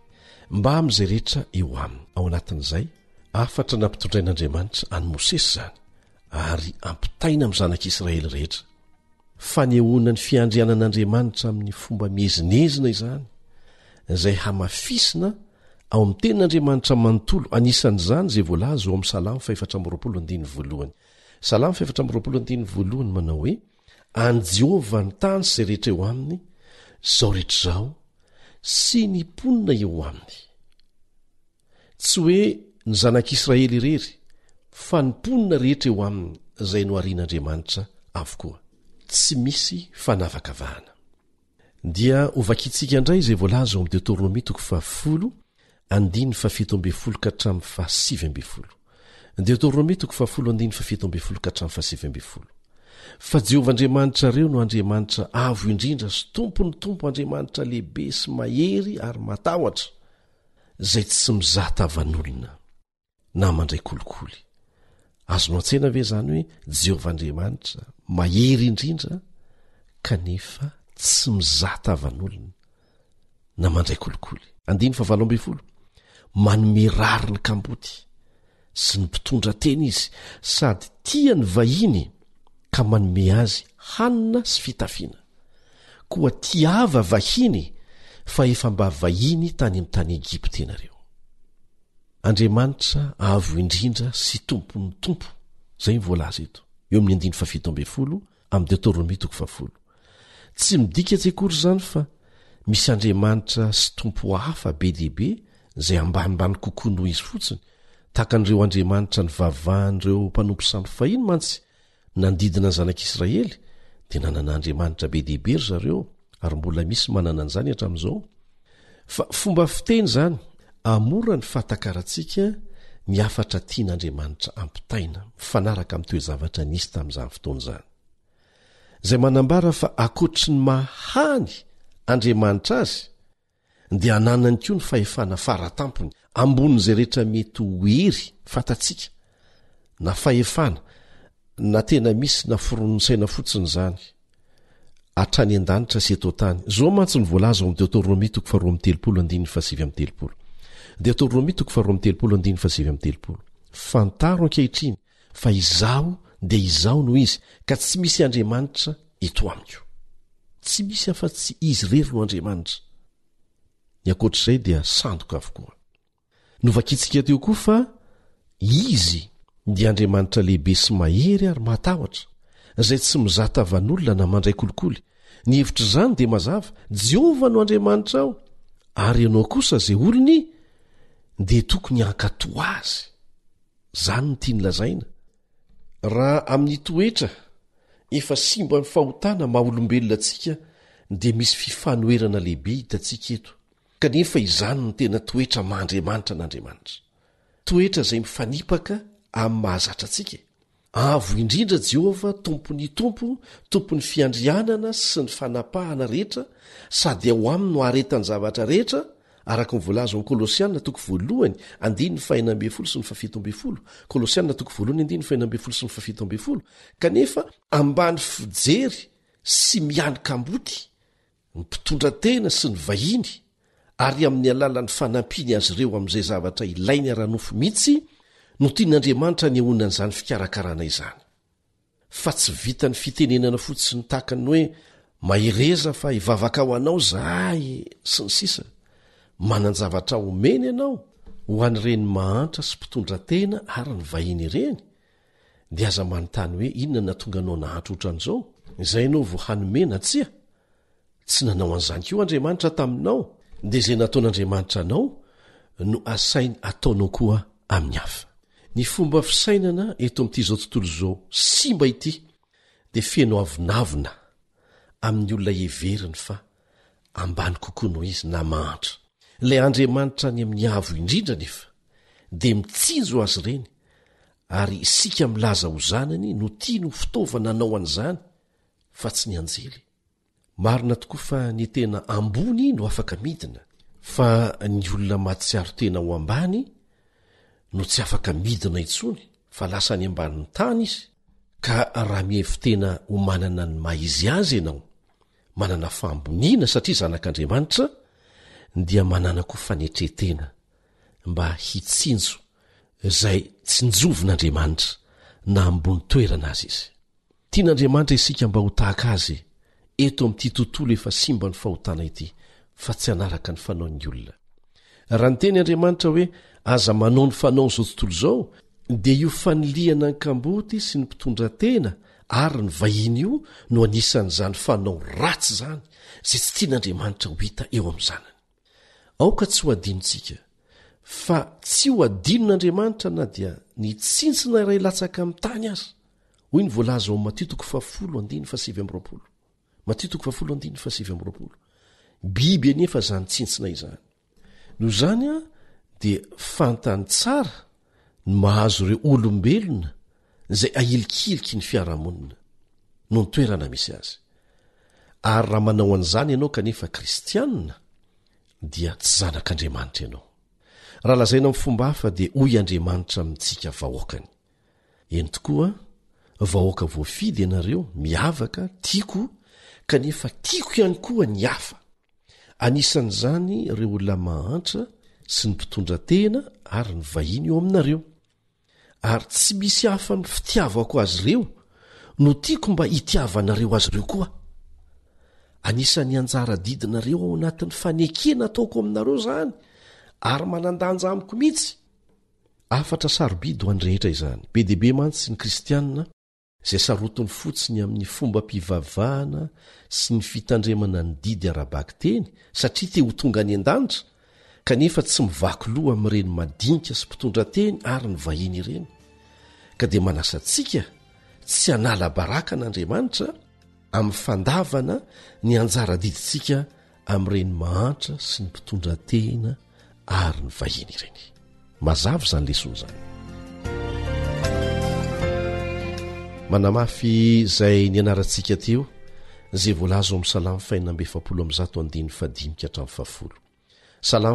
Ao anatin'izay afatra nampitondrain'Andriamanitra any Mosesy zany ary ampitaina amin'ny zanak'Israely rehetra. Fanehoana ny fiandrianan'Andriamanitra amin'ny fomba miezinezina izany izay hamafisina ao amin'ny tenin'Andriamanitra manontolo. Anisan'izany izay voalaza ao amin'ny Salamo 4:1. Salamo 4:1 manao hoe: an Jehovah ny tany sy izay rehetra eo aminy, zao rehetra zao sy ny mponina eo aminy. Tsy hoe ny zanak'Israely irery fa ny mponina rehetra eo aminy izay no arian'Andriamanitra avokoa. Tsy misy fanavakavahana. Dia ovakitsika indray izay voalaza ao amin'ny Deutéronomie 10:17-7. Deutéronomie 10:17-7. fa Jehovahandriamanitra reo no Andriamanitra avo indrindra sy tompony tompo Andriamanitra lehibe sy mahery ary matahotra zay tsy mizatavan'olona na mandray kolikoly. Azonao an-tsena ve zany hoe Jehovahandriamanitra mahery indrindra kanefa tsy mizatavan'olona na mandray kolikoly. 7 manome rary ny kamboty sy ny mpitondra tena izy sady tia ny vahiny ka manome azy hanina sy fitafiana. Koa tiava vahiny fa efa mba vahiny tany amin'ny tany Egipta ianareo. Andriamanitra avo indrindra sy tompon'ny tompo zay mivolaza eto eo amin'ny 7 amin'ny Deutéronomie 10. Tsy midika tsekory zany fa misy Andriamanitra sy tompo hafa be dehibe zay ambanimbany kokoa noho izy fotsiny, tahaka an'ireo Andriamanitra ny vavahan'ireo mpanompo samy fahiny mantsy nandidina ny zanak'Israely dia nanana Andriamanitra be dehibe ry zareo ary mbola misy manana an'izany hatramin'izao. Fa fomba fiteny zany amora ny fahatakarantsika ny afatra tian'Andriamanitra ampitaina mifanaraka amin'ny toe-zavatra nisy tamin'izany fotoana izany, zay manambara fa akoatry ny mahany Andriamanitra azy dia ananany koa ny fahefana faratampony ambonin'izay rehetra mety hoery fantatsika na fahefana na tena misy na forononsaina fotsiny zany hatrany an-danitra sy eto tany. Zao mantsy ny voalaza ao amin'ny Deutéronomie 10:7-7. Deutéronomie 10:7-7. Fantaro ankehitriny fa izaho dia izaho no izy ka tsy misy Andriamanitra eto amiko. Tsy misy afa-tsy izy rery no Andriamanitra. Ny akoatr'izay dia sandoka avokoa. Novakitsika teo koa fa izy dia Andriamanitra lehibe sy mahery ary matahotra zay tsy mizatavan'olona na mandray kolikoly. Ny hevitra zany dia mazava Jehova no Andriamanitra ao ary ianao kosa zay olony dia tokony hankato azy. Zany no tia ny lazaina. Raha amin'ny toetra efa simba ny fahotana maha-olombelona antsika dia misy fifanoherana lehibe hitantsika eto, kanefa izany no tena toetra mahandriamanitra n'Andriamanitra, toetra izay mifanipaka amin'ny mahazatra antsika. Avo indrindra Jehova, tompony tompo, tompony fiandrianana sy ny fanapahana rehetra, sady ao aminy no aretany zavatra rehetra, araka ny voalaza ao Kolosianina 1:5-7. Kolosianina 1:5-7. Kanefa ambany fijery sy miany-kamboty ny mpitondra tena sy ny vahiny, ary amin'ny alalan'ny fanampiny azy ireo amin'izay zavatra ilainy ara-nofo mihitsy no tian'Andriamanitra ny ahonan'izany fikarakarana izany. Fa tsy vitany fitenenana fotsiny tahaka ny hoe mahereza fa hivavaka ho anao zahay sy ny sisa. Manan-javatra omeny ianao ho an'ireny mahantra sy mpitondra tena ary ny vahiny ireny, dia aza manontany hoe inona natonga anao nahantra ohatran'izao? Izay ianao vo hanomena tsia? Tsy nanao an'izany koa Andriamanitra taminao, dia izay nataon'Andriamanitra anao no asainy ataonao koa amin'ny hafa. Ny fomba fisainana eto amin'ity zao tontolo izao simba ity dia feno avinavina amin'ny olona heveriny fa ambany kokoa noho izy na mahantra. Ilay Andriamanitra ny amin'ny avo indrindra nefa dia mitsinjo azy ireny, ary isika milaza ho zanany no tia no fitaovana anao an'izany fa tsy ny anjely. Marina tokoa fa ny tena ambony no afaka midina, fa ny olona mahatsiaro tena ho ambany no tsy afaka midina intsony fa lasa ny ambanin'ny tany izy. Ka raha mihevitena ho manana ny maizy azy ianao, manana famboniana satria zanak'Andriamanitra, dia manana koa fanetretena mba hitsinjo izay tsy njovin'Andriamanitra na ambony toerana azy izy. Tian'Andriamanitra isika mba ho tahaka azy eto amin'ity tontolo efa simba ny fahotana ity, fa tsy hanaraka ny fanaon'ny olona. Raha ny teny Andriamanitra hoe aza manao ny fanaony izao tontolo izao, dia io faniliana ny kamboty sy ny mpitondra tena ary ny vahiny io no anisan'izany fanao ratsy zany zay tsy tian'Andriamanitra ho hita eo amin'ny zanany. Aoka tsy ho adinontsika, fa tsy ho adinon'Andriamanitra na dia ny tsintsina iray latsaka amin'ny tany aza. Hoy ny voalaza ao Matteo 10:7. Matteo 10:7. Biby anefa zany tsintsina izany. Noho izany dia fantany tsara ny mahazo ireo olombelona izay ahilikiliky ny fiarahamonina. no nitoerana misy azy ary raha manao an'izany ianao kanefa kristianina dia tsy zanak'andriamanitra ianao raha lazaina amin'ny fomba hafa dia hoy andriamanitra amintsika vahoakany eny tokoa vahoaka voafidy ianareo miavaka tiako kanefa tiako ihany koa ny hafa anisan'izany ireo olona mahantra sy ny mpitondra tena ary ny vahiny eo aminareo ary tsy misy hafa ny fitiavako azy ireo no tiako mba hitiavanareo azy ireo koa anisan'ny anjara didinareo ao anatin'ny fanekena ataoko aminareo zany ary manandanja amiko mihitsy afatra sarobidy ho an'rehetra izany be deaibe mantsy sy ny kristianina izay sarotiny fotsiny amin'ny fomba mpivavahana sy ny fitandremana ny didy arabaky teny satria te ho tonga any an-danitra kanefa tsy mivaky loha amin'ireny madinika sy mpitondra teny ary ny vahiny ireny ka dia manasantsika tsy hanala baraka n'andriamanitra amin'ny fandavana ny anjara didintsika amin'ireny mahantra sy ny mpitondra tena ary ny vahiny ireny mazava izany lesona izany manamafy izay ny anarantsika teo izay voalazo amin'ny salamy 5:1 salamy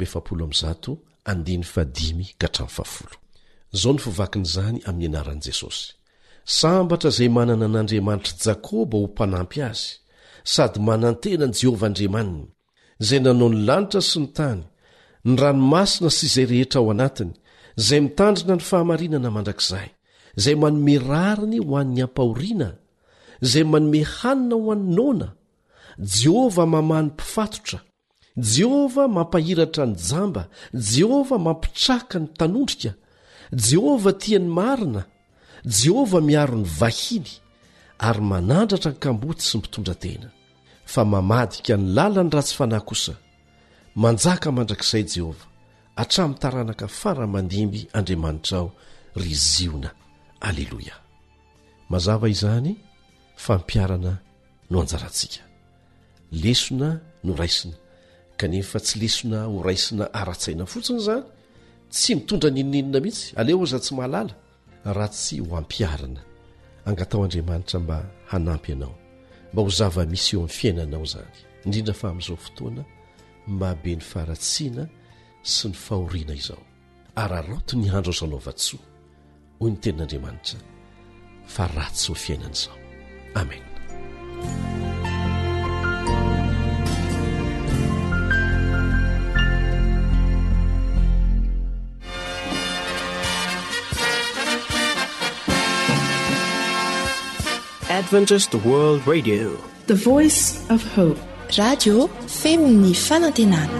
5:1 zao ny fivakin'izany amin'ny anaran'i jesosy sambatra izay manana n'andriamanitra jakôba ho mpanampy azy sady manantena ny jehovah andriamaniny izay nanao ny lanitra sy ny tany ny ranomasina sy izay rehetra ao anatiny izay mitandrina ny fahamarinana mandrakizay izay manome rariny ho an'ny ampahoriana izay manome hanina ho an'ny nona jehovah mamany mpifatotra jehovah mampahiratra ny jamba jehovah mampitraka ny tanondrika jehovah tiany marina jehovah miaro ny vahiny ary manandratra ny kamboty sy mpitondra tena fa mamadika ny lalany ratsy fanahy kosa manjaka mandrakizay jehovah hatramin'ny taranaka faramandimby andriamanitra ao ry ziona aleloia mazava izany fampiarana no anjarantsika lesona no raisina kanefa tsy lesona ho raisina ara-tsaina fotsiny zany tsy mitondra nininina mihitsy aleo za tsy mahalala raha tsy ho ampiarana angatao andriamanitra mba hanampy ianao mba ho zava-misy eo amin'ny fiainanao zany indrindra fa amin'izao fotoana mba be ny faharatsiana sy ny fahoriana izao ary arato ny andro azo anaova-tsoa hoy ny tenin'andriamanitra fa ratsy ho fiainan'izao amen. Adventist World Radio, the voice of hope. Radio Femini Fanantenana.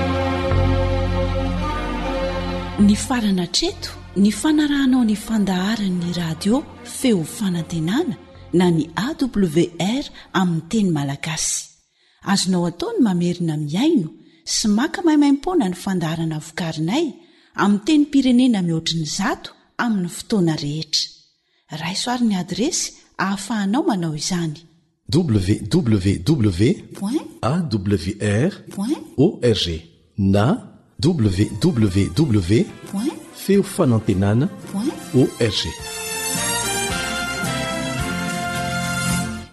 Ny farana treto ny fanarahanao ny fandaharan'ny radio feo fanantenana na ny AWR amin'ny teny malagasy azonao ataony mamerina miaino sy maka maimaimpona ny fandaharana vokarinay amin'ny teny pirenena mihoatriny 100 amin'ny fotoana rehetra raisoaryn'ny adresy ahafahanao manao izany www.awr.org na www.feofanantenana.org